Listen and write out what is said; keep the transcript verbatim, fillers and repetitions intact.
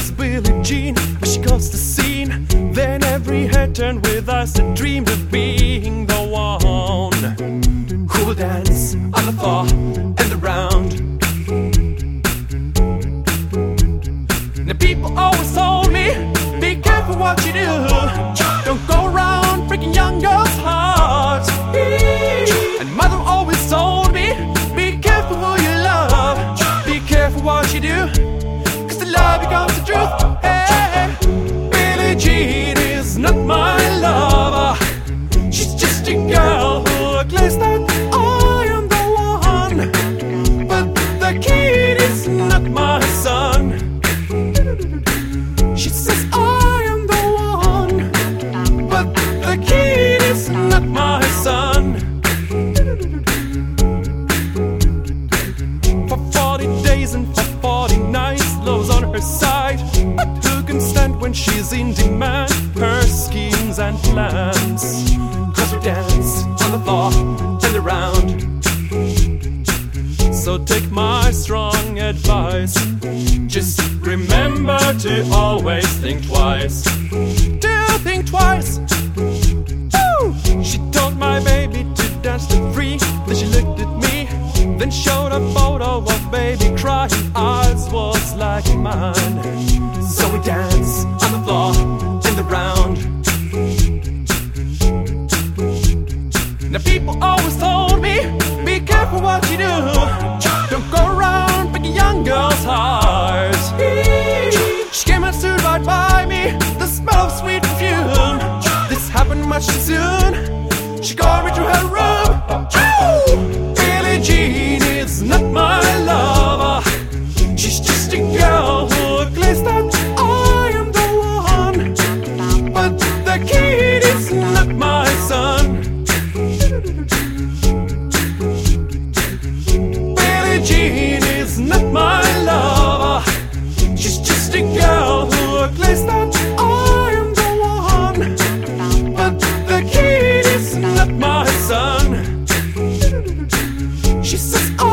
was Billie Jean, but she caused the scene. Then every head turned with us that dreamed of being the one who will dance on the floor and around. The people always told me, be careful what you do. Don't go around breaking young girls' hearts. And mother always told me, be careful who you love. Be careful what you do, cause the love becomes the truth. Hey, Billie Jean is not my lover. She's just a girl who claims that I am the one. But the kid is not my son. She says I am the one, but the kid is not my son. For forty days and for forty nights, love's on her side. But who can stand when she's in demand? Her schemes and plans, cause we dance on the floor and around. So take my strong advice, just remember to always think twice. Do think twice. Woo! She told my baby to dance to free. Then she looked at me, then showed a photo of baby crying. Eyes was like mine. So we dance on the floor and around. Now people always told me, be careful what you do. Don't go around breaking young girls' hearts. She came and stood right by me, the smell of sweet perfume. This happened much too soon. She called me to her room. Ooh! Billie Jean is not my lover. She's just a girl who claims that I am the one. But the kid is not my son. Billie Jean is not my lover. She's just a girl who claims that I am the one. But the kid is not my son. She says